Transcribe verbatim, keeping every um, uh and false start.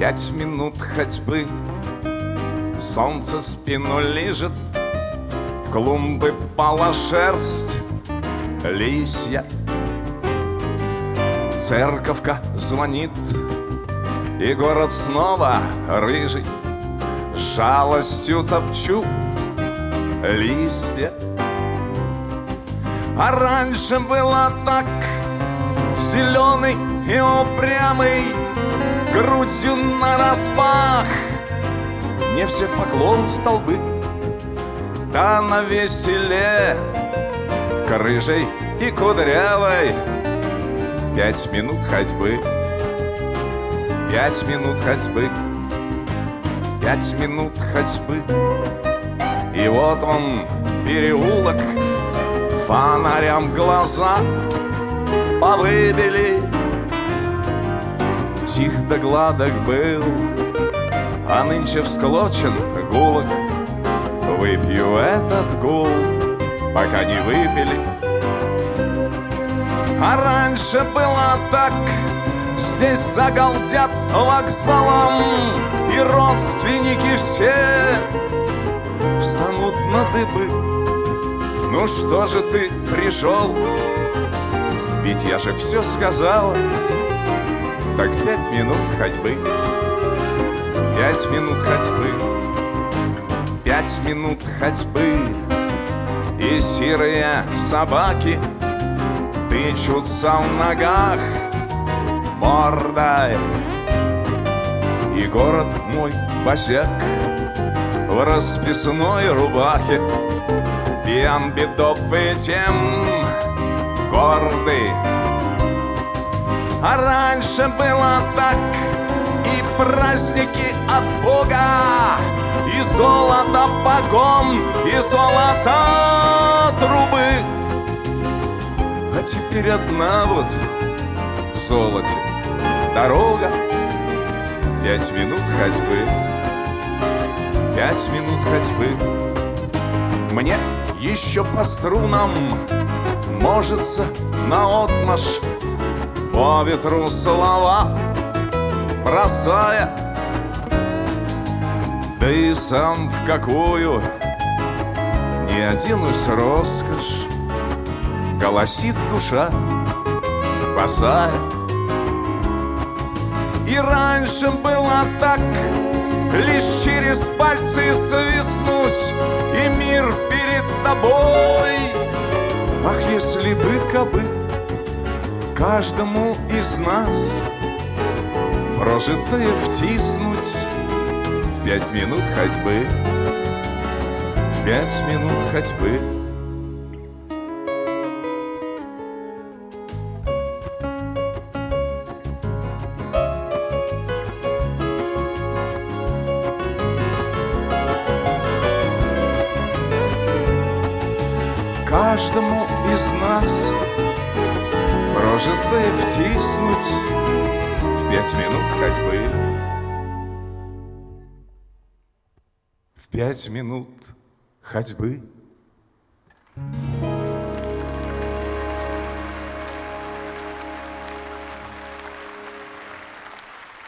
Пять минут ходьбы, солнце спину лижет, в клумбы пала шерсть, листья. Церковка звонит, и город снова рыжий. С жалостью топчу листья. А раньше было так: зеленый и упрямый, грудью нараспах, не все в поклон столбы. Да навеселе к рыжей и кудрявой пять минут ходьбы, пять минут ходьбы, пять минут ходьбы. И вот он, переулок, фонарям глаза повыбили. Тих да гладок был, а нынче всклочен гулок. Выпью этот гул, пока не выпили. А раньше было так: здесь загалдят вокзалом, и родственники все встанут на дыбы. Ну что же ты пришел? Ведь я же все сказала. Так пять минут ходьбы, пять минут ходьбы, пять минут ходьбы. И серые собаки тычутся в ногах мордой. И город мой босяк в расписной рубахе пьян, бедов и тем гордый. А раньше было так: и праздники от Бога, и золото погон, и золото трубы. А теперь одна вот в золоте дорога. Пять минут ходьбы, пять минут ходьбы. Мне еще по струнам можется наотмашь по ветру слова бросая. Да и сам в какую не оденусь роскошь, голосит душа босая. И раньше было так: лишь через пальцы свистнуть, и мир перед тобой. Ах, если бы кабы каждому из нас прожитое втиснуть в пять минут ходьбы, в пять минут ходьбы. Каждому из нас прожитое втиснуть в пять минут ходьбы, в пять минут ходьбы.